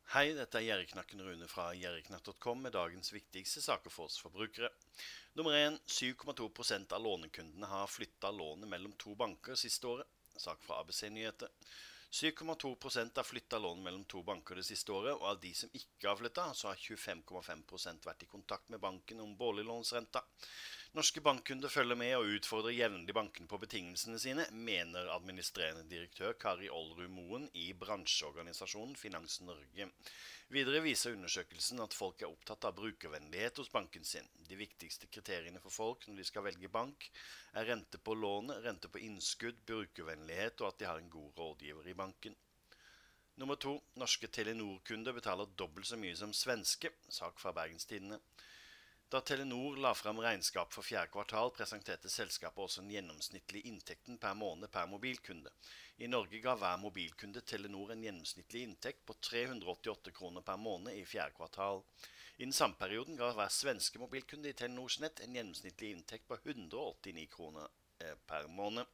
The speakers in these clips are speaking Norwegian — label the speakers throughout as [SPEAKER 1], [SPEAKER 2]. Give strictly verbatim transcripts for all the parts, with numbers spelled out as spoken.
[SPEAKER 1] Hei, dette er Gjerriknakken Rune fra gjerriknatt punktum com med dagens viktigste saker for oss forbrukere. Nummer én, syv komma to prosent av lånekundene har flyttet lånet mellom to banker siste året. Sak fra A B C Nyheter. syv komma to prosent har flyttet lånet mellom to banker det siste året, og av de som ikke har flyttet, så har tjuefem komma fem prosent vært i kontakt med banken om boliglånsrenta. Norske bankkunder følger med og utfordrer jevnlig banken på betingelsene sine, mener administrerende direktør Kari Olrud Moen i bransjeorganisasjonen Finans Norge. Videre viser undersøkelsen at folk er opptatt av brukervennlighet hos banken sin. De viktigste kriteriene for folk når de skal velge bank, er rente på lånet, rente på innskudd, brukervennlighet og at de har en god rådgiver i banken. Nummer to, norske Telenor-kunder betaler dobbelt så mye som svenske, sak fra Bergens Tidende. Da Telenor la frem regnskap for fjerde kvartal, presenterte selskapet også den gjennomsnittlige inntekten per måned per mobilkunde. I Norge ga hver mobilkunde Telenor en gjennomsnittlig inntekt på tre hundre og åttiåtte kroner per måned i fjerde kvartal. I den samme perioden ga hver svenske mobilkunde i Telenors nett en gjennomsnittlig inntekt på hundre og åttini kroner per måned.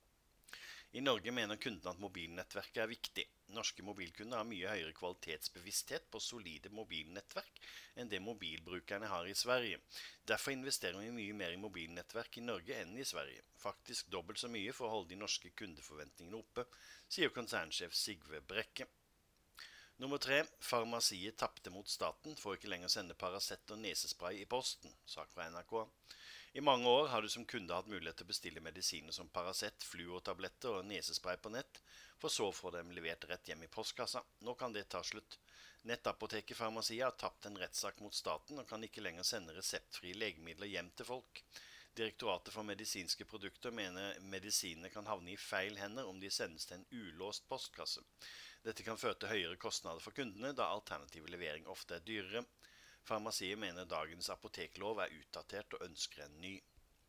[SPEAKER 1] I Norge mener kundene at mobilnettverket er viktig. Norske mobilkunder har mye høyere kvalitetsbevissthet på solide mobilnettverk enn det mobilbrukerne har i Sverige. Derfor investerer vi mye mer i mobilnettverk i Norge enn i Sverige. Faktisk dobbelt så mye for å holde de norske kundeforventningene oppe, sier konsernsjef Sigve Brekke. Nummer tre, farmasiet tappte mot staten, får ikke lenger sende Paracet og nesespray i posten, sak fra N R K. I mange år har du som kunde hatt mulighet til å bestille medisiner som Paracet, fluortabletter og nesespray på nett, for så å få dem levert rett hjem i postkassa. Nå kan det ta slutt. Nettapoteket Farmasiet har tapt en rettssak mot staten og kan ikke lenger sende reseptfrie legemidler hjem til folk. Direktoratet for medisinske produkter mener medisinene kan havne i feil hender om de sendes til en ulåst postkasse. Dette kan føre til høyere kostnader for kundene, da alternativ levering ofte er dyrere. Farmasiet mener dagens apoteklov er utdatert og ønsker en ny.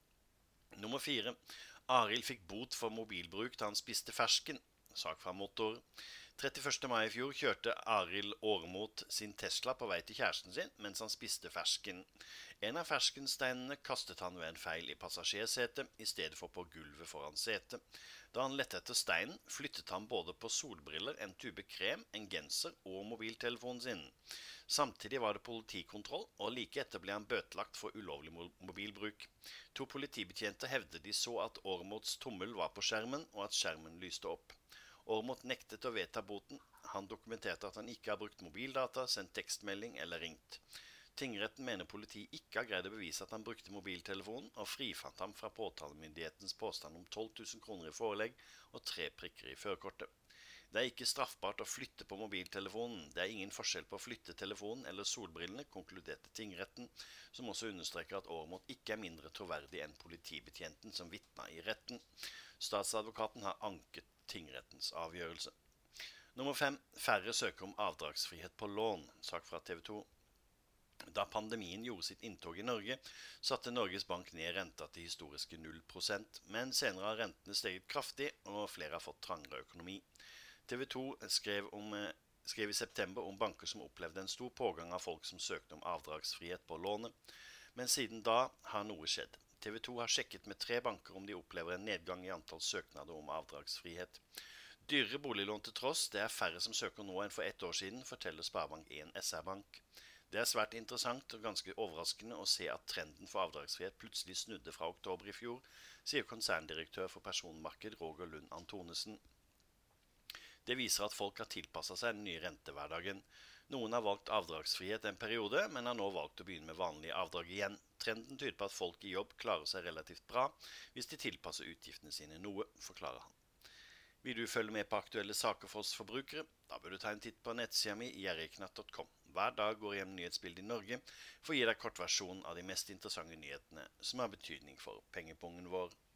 [SPEAKER 1] Nummer fire. Arild fikk bot for mobilbruk da han spiste fersken. Sak fra Motor. trettiførste mai i fjor kjørte Arild Åremot sin Tesla på vei til kjæresten sin mens han spiste fersken. En av ferskensteinene kastet han ved en feil i passasjersetet i stedet for på gulvet foran setet. Da han lette etter steinen, flyttet han både på solbriller, en tube krem, en genser og mobiltelefonen sin. Samtidig var det politikontroll, og like etter ble han bøtelagt for ulovlig mobilbruk. To politibetjenter hevdet de så at Åremots tommel var på skjermen, og at skjermen lyste opp. Åremot nektet å vedta boten. Han dokumenterte at han ikke har brukt mobildata, sendt tekstmelding eller ringt. Tingretten mener politiet ikke har greid å bevise at han brukte mobiltelefonen, og frifant ham fra påtalemyndighetens påstand om tolv tusen kroner i forelegg og tre prikker i førerkortet. Det er ikke straffbart å flytte på mobiltelefonen. Det er ingen forskjell på å flytte telefonen eller solbrillene, konkluderte tingretten, som også understreker at Åremot ikke er mindre troverdig enn politibetjenten som vitna i retten. Statsadvokaten har anket tingrettens avgjørelse. Nummer fem. Færre søker om avdragsfrihet på lån, sak fra T V to. Da pandemien gjorde sitt inntog i Norge, satte Norges Bank ned renta til historiske null prosent, men senere har rentene steget kraftig, og flere har fått trangere økonomi. T V to skrev, om, skrev i september om banker som opplevde en stor pågang av folk som søkte om avdragsfrihet på lånet, men siden da har noe skjedd. T V to har sjekket med tre banker om de opplever en nedgang i antall søknader om avdragsfrihet. Dyrere boliglån til tross, det er færre som søker nå enn for ett år siden, forteller Sparebank en S R-bank. Det er svært interessant og ganske overraskende å se at trenden for avdragsfrihet plutselig snudde fra oktober i fjor, sier konserndirektør for personmarked Roger Lund Antonesen. Det viser at folk har tilpasset seg den nye rentehverdagen. Noen har valgt avdragsfrihet en periode, men har nå valgt å begynne med vanlige avdrag igjen. Trenden tyder på at folk i jobb klarer seg relativt bra hvis de tilpasser utgiftene sine noe, forklarer han. Vil du følge med på aktuelle saker for oss forbrukere? Da bør du ta en titt på nettsida mi gjerriknatt punktum com. Hver dag går jeg gjennom nyhetsbildet i Norge for å gi deg kortversjonen av de mest interessante nyhetene som har betydning for pengepungen vår.